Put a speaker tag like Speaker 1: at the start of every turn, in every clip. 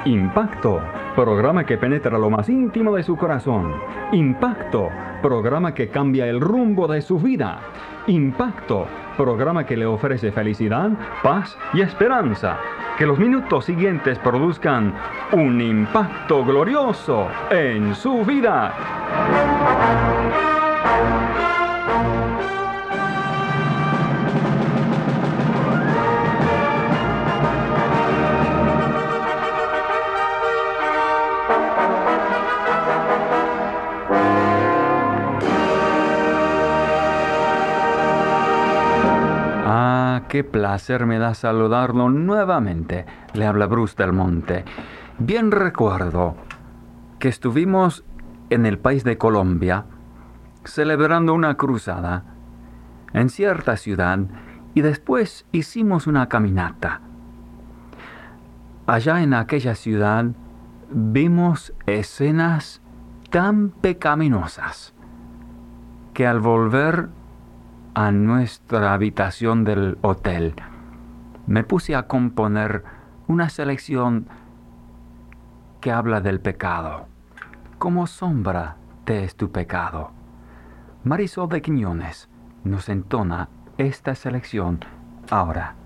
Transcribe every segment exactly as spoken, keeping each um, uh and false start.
Speaker 1: Impacto, programa que penetra lo más íntimo de su corazón. Impacto, programa que cambia el rumbo de su vida. Impacto, programa que le ofrece felicidad, paz y esperanza. Que los minutos siguientes produzcan un impacto glorioso en su vida. Qué placer me da saludarlo nuevamente. Le habla Bruce Del Monte. Bien recuerdo que estuvimos en el país de Colombia celebrando una cruzada en cierta ciudad y después hicimos una caminata. Allá en aquella ciudad vimos escenas tan pecaminosas que al volver a nuestra habitación del hotel, me puse a componer una selección que habla del pecado. Como sombra te es tu pecado. Marisol de Quiñones nos entona esta selección ahora.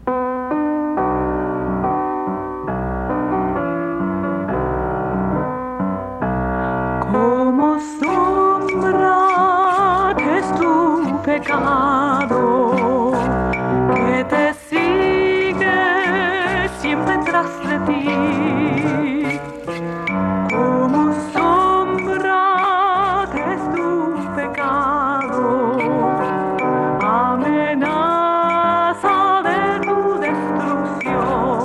Speaker 2: Como sombra te es tu pecado, que te sigue siempre tras de ti. Como sombra te es tu pecado, amenaza de tu destrucción.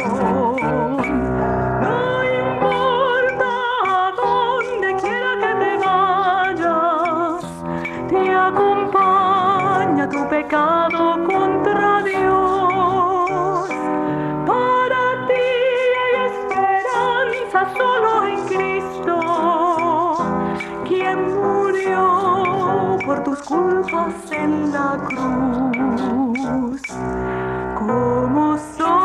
Speaker 2: No importa a donde quiera que te vayas, te acompaña tu pecado contra Dios. Para ti hay esperanza solo en Cristo, quien murió por tus culpas en la cruz. Como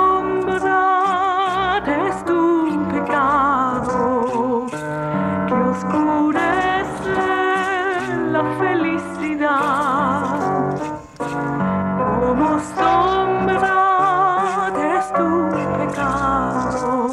Speaker 2: sombra te es tu pecado, que oscurece la felicidad. Como sombra te es tu pecado,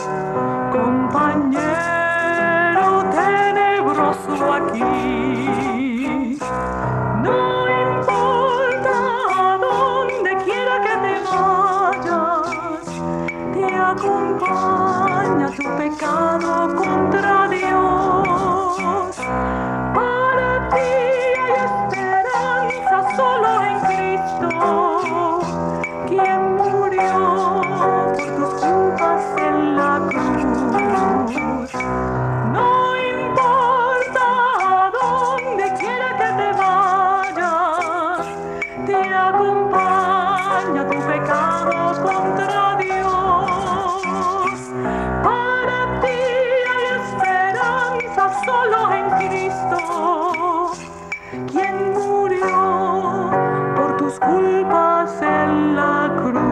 Speaker 2: compañero tenebroso aquí. No importa a donde quiera que te vayas, te acompaña tu pecado contra Dios. Para ti hay esperanza solo en Cristo, quien murió por tus culpas en la cruz. No importa a donde quiera que te vayas, te acompaña tu pecado contra Dios. Para ti hay esperanza solo en Cristo, quien murió por tus culpas en la cruz.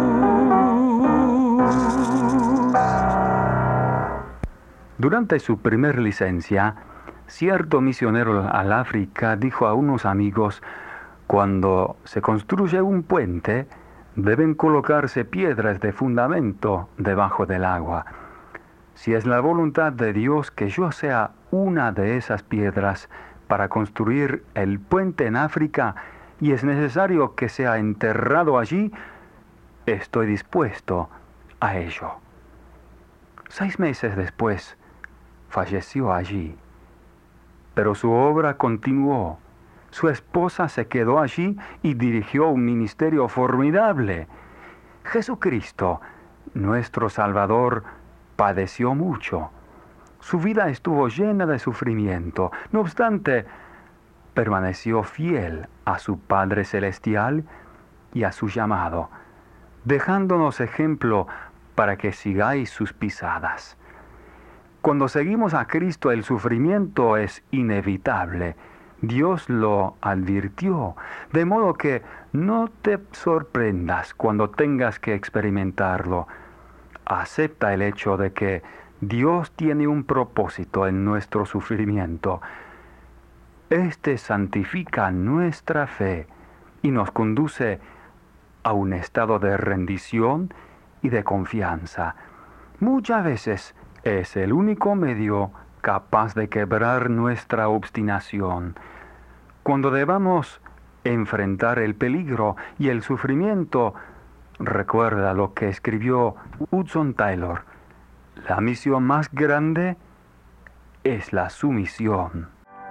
Speaker 1: Durante su primer licencia, cierto misionero al África dijo a unos amigos: cuando se construye un puente, deben colocarse piedras de fundamento debajo del agua. Si es la voluntad de Dios que yo sea una de esas piedras para construir el puente en África, y es necesario que sea enterrado allí, estoy dispuesto a ello. Seis meses después, falleció allí, pero su obra continuó. Su esposa se quedó allí y dirigió un ministerio formidable. Jesucristo, nuestro Salvador, padeció mucho. Su vida estuvo llena de sufrimiento. No obstante, permaneció fiel a su Padre Celestial y a su llamado, dejándonos ejemplo para que sigáis sus pisadas. Cuando seguimos a Cristo, el sufrimiento es inevitable. Dios lo advirtió, de modo que no te sorprendas cuando tengas que experimentarlo. Acepta el hecho de que Dios tiene un propósito en nuestro sufrimiento. Este santifica nuestra fe y nos conduce a un estado de rendición y de confianza. Muchas veces es el único medio capaz de quebrar nuestra obstinación. Cuando debamos enfrentar el peligro y el sufrimiento, recuerda lo que escribió Hudson Taylor: la misión más grande es la sumisión.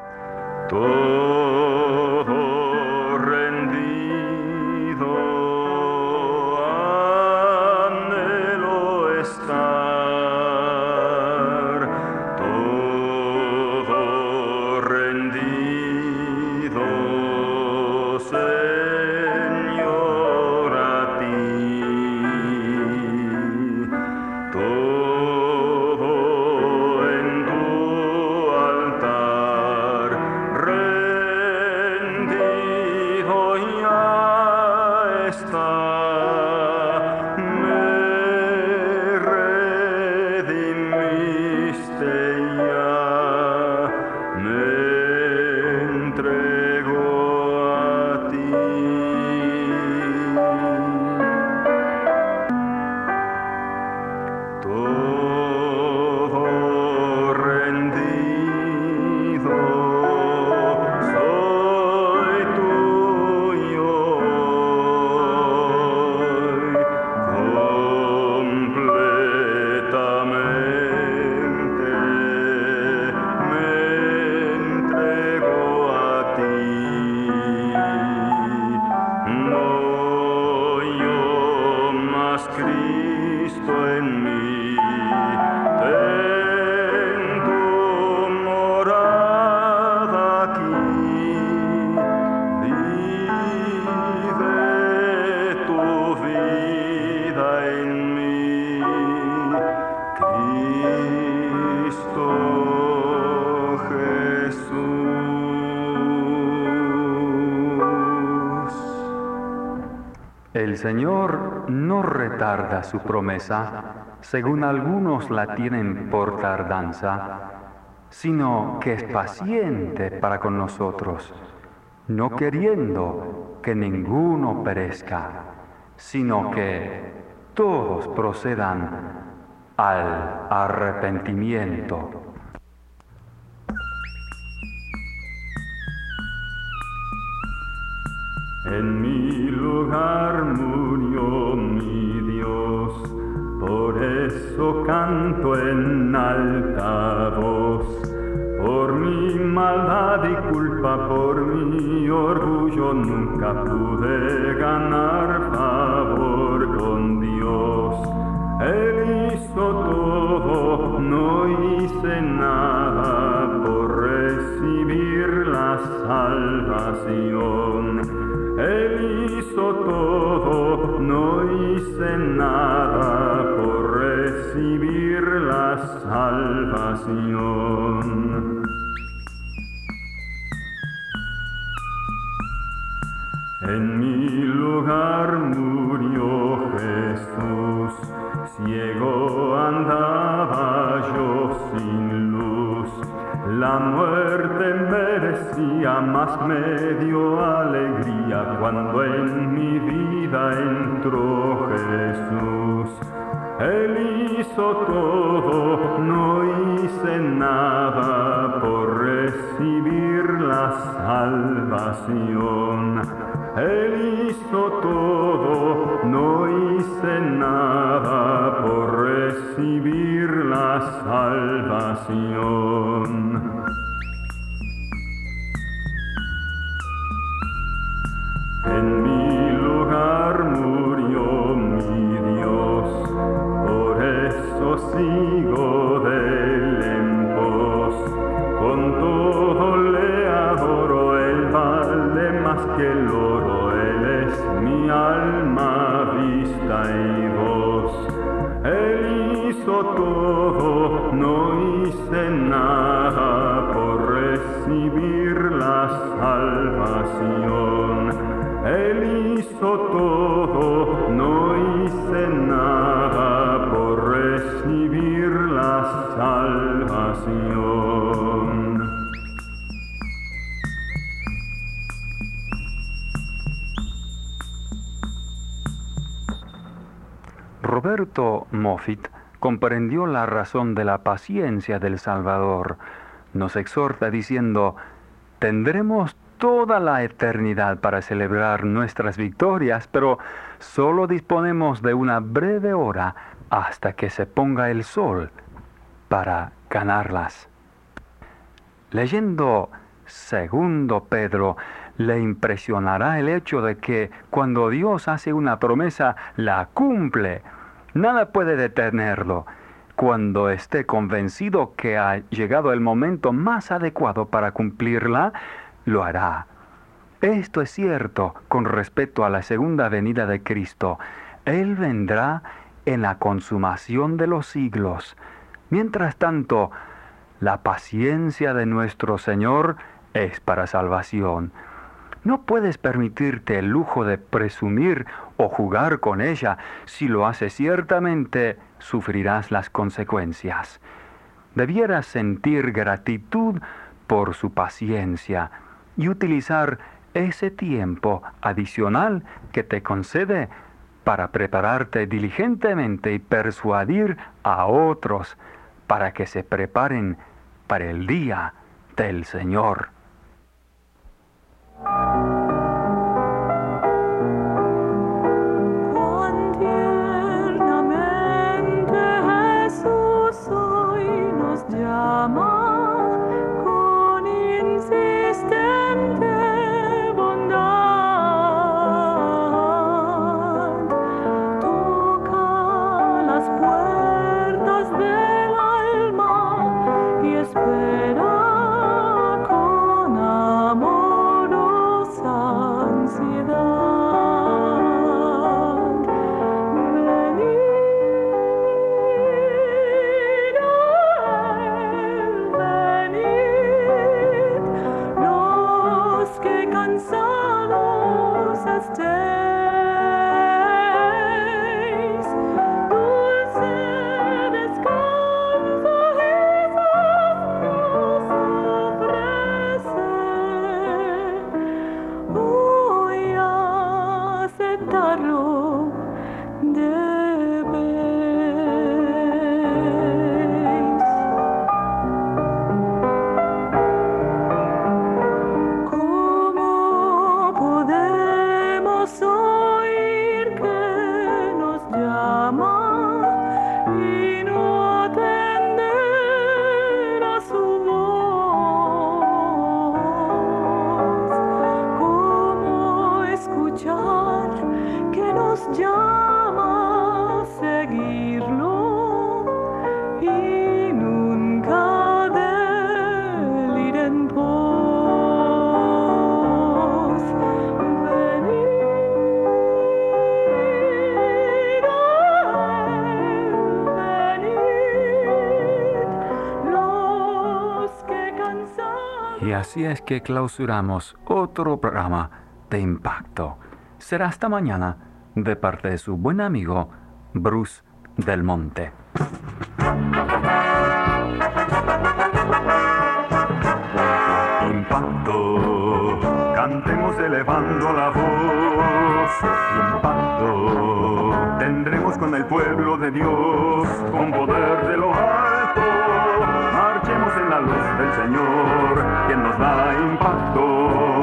Speaker 3: Todo rendido, anhelo estar, todo rendido, Señor, a ti, todo en tu altar, rendido ya está, me redimiste ya, me entrego a ti. Todo rendido, soy tuyo hoy, completamente me entrego a ti. No yo más, Cristo en mí, ten tu morada aquí, vive tu vida en mí, Cristo Jesús.
Speaker 1: El Señor no retarda su promesa, según algunos la tienen por tardanza, sino que es paciente para con nosotros, no queriendo que ninguno perezca, sino que todos procedan al arrepentimiento.
Speaker 3: En mi lugar murió mi Dios, por eso canto en alta voz. Por mi maldad y culpa, por mi orgullo, nunca pude ganar favor con Dios. Él hizo todo, no hice nada por recibir la salvación. Él hizo todo, no hice nada por recibir la salvación. En mi lugar murió Jesús, ciego andaba yo sin luz. La muerte merecía, mas me dio alegría cuando en mi vida entró Jesús. Él hizo todo, no hice nada por recibir la salvación. Él hizo todo, no hice nada por recibir la salvación. En mi lugar murió mi Dios, por eso sigo de él en pos. Con todo le adoro, él vale más que el oro, él es mi alma, vista y voz. Él hizo todo, no hice nada por recibir la salvación. Él hizo todo, no hice nada por recibir la salvación.
Speaker 1: Roberto Moffitt comprendió la razón de la paciencia del Salvador. Nos exhorta diciendo: tendremos toda la eternidad para celebrar nuestras victorias, pero solo disponemos de una breve hora hasta que se ponga el sol para ganarlas. Leyendo Segundo Pedro, le impresionará el hecho de que cuando Dios hace una promesa, la cumple. Nada puede detenerlo. Cuando esté convencido que ha llegado el momento más adecuado para cumplirla, lo hará. Esto es cierto con respecto a la segunda venida de Cristo. Él vendrá en la consumación de los siglos. Mientras tanto, la paciencia de nuestro Señor es para salvación. No puedes permitirte el lujo de presumir o jugar con ella. Si lo haces, ciertamente sufrirás las consecuencias. Debieras sentir gratitud por su paciencia y utilizar ese tiempo adicional que te concede para prepararte diligentemente y persuadir a otros para que se preparen para el día del Señor.
Speaker 2: Cuán tiernamente Jesús hoy nos llama con insistente bondad. Toca las puertas del alma y espera con amorosa ansiedad. Venid a él, venid, los que cansados estéis. Dulce descanso Jesús nos ofrece. Hoy aceptarlo debéis. ¿Cómo podemos oír que nos llama y no atender a su voz? ¿Cómo escuchar que nos llama a seguirlo y nunca del ir en pos? Venid a él, venid, los que cansados.
Speaker 1: Y así es que clausuramos otro programa de Impacto. Será hasta mañana de parte de su buen amigo Bruce Del Monte.
Speaker 3: Impacto, cantemos elevando la voz. Impacto, tendremos con el pueblo de Dios, con poder de lo alto. Marchemos en la luz del Señor, quien nos da impacto.